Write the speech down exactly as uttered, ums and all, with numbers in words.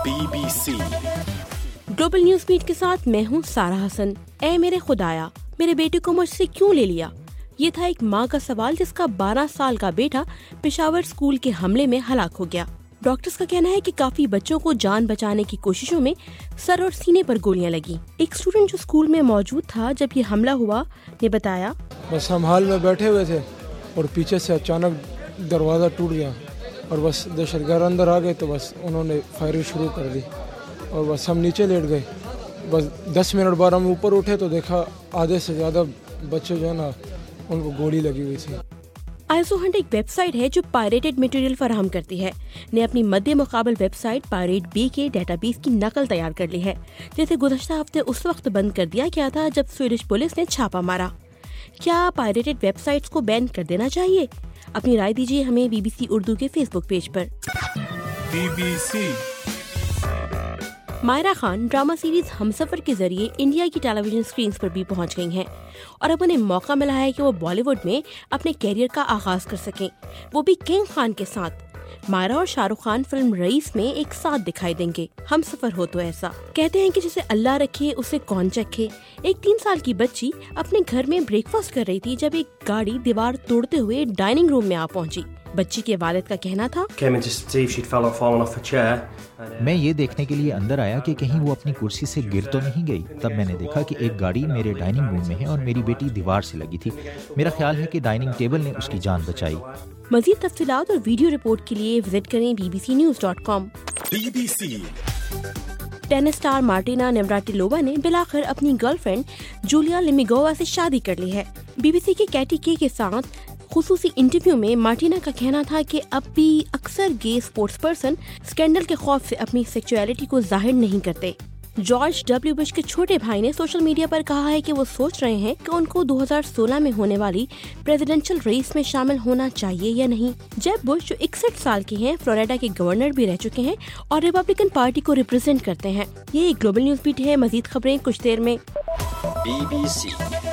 Be B C global news میٹ کے ساتھ میں ہوں سارہ حسن۔ اے میرے خدایا، میرے بیٹے کو مجھ سے کیوں لے لیا؟ یہ تھا ایک ماں کا سوال جس کا بارہ سال کا بیٹا پشاور اسکول کے حملے میں ہلاک ہو گیا۔ ڈاکٹرز کا کہنا ہے کہ کافی بچوں کو جان بچانے کی کوششوں میں سر اور سینے پر گولیاں لگیں۔ ایک اسٹوڈنٹ جو اسکول میں موجود تھا جب یہ حملہ ہوا نے بتایا، بس ہم ہال میں بیٹھے ہوئے تھے اور پیچھے سے اچانک دروازہ ٹوٹ گیا اور بس دہشت گرد اندر آ گئے تو بس انہوں نے فائرنگ شروع کر دی اور بس ہم نیچے لیٹ گئے۔ بس دس منٹ بعد ہم اوپر اٹھے تو دیکھا آدھے سے زیادہ بچے جو ہے نا ان کو گولی لگی ہوئی تھی۔ آئسو ہنٹ ایک ویب سائٹ ہے جو پائریٹڈ میٹیریل فراہم کرتی ہے، نے اپنی مد مقابل ویب سائٹ پائریٹ بی کے ڈیٹا بیس کی نقل تیار کر لی ہے، جسے گزشتہ ہفتے اس وقت بند کر دیا گیا تھا جب سویڈش پولیس نے چھاپا مارا۔ کیا پائریٹڈ ویب سائٹس کو بین کر دینا چاہیے؟ اپنی رائے دیجیے ہمیں بی بی سی اردو کے فیس بک پیج پر۔ B B C Mahira Khan drama series Humsafar کے ذریعے انڈیا کی ٹیلی ویژن اسکرینز پر بھی پہنچ گئی ہیں اور اب انہیں موقع ملا ہے کہ وہ بالی ووڈ میں اپنے کیریئر کا آغاز کر سکیں، وہ بھی کنگ خان کے ساتھ۔ مائرہ اور شاہ رخ خان فلم رئیس میں ایک ساتھ دکھائی دیں گے۔ ہم سفر ہو تو ایسا کہتے ہیں کہ جسے اللہ رکھے اسے کون چکھے۔ ایک تین سال کی بچی اپنے گھر میں بریک فاسٹ کر رہی تھی جب ایک گاڑی دیوار توڑتے ہوئے ڈائننگ روم میں آ پہنچی۔ بچی کے والد کا کہنا تھا، میں یہ دیکھنے کے لیے اندر آیا کہ کہیں وہ اپنی کرسی سے گر تو نہیں گئی۔ تب میں نے دیکھا کہ ایک گاڑی میرے ڈائننگ روم میں ہے اور میری بیٹی دیوار سے لگی تھی۔ میرا خیال ہے کہ ڈائننگ ٹیبل نے اس کی جان بچائی۔ مزید تفصیلات اور ویڈیو رپورٹ کے لیے وزٹ کریں B B C news dot com. B B C tennis star Martina Navratilova نے بلاخر اپنی گرل فرینڈ جولیا لیمیگووا سے شادی کر لی ہے۔ بی بی سی کے کیٹی کے کے ساتھ خصوصی انٹرویو میں مارٹینا کا کہنا تھا کہ اب بھی اکثر گے اسپورٹس پرسن اسکینڈل کے خوف سے اپنی سیکچولیٹی کو ظاہر نہیں کرتے۔ جارج ڈبلیو بش کے چھوٹے بھائی نے سوشل میڈیا پر کہا ہے کہ وہ سوچ رہے ہیں کہ ان کو دو ہزار سولہ میں ہونے والی پریزیڈنشل ریس میں شامل ہونا چاہیے یا نہیں۔ جیب بش جو اکسٹھ سال کے ہیں، فلوریڈا کے گورنر بھی رہ چکے ہیں اور ریپبلکن پارٹی کو ریپرزینٹ کرتے ہیں۔ یہ ایک گلوبل نیوز بیٹ ہے، مزید خبریں کچھ دیر میں۔ Be B C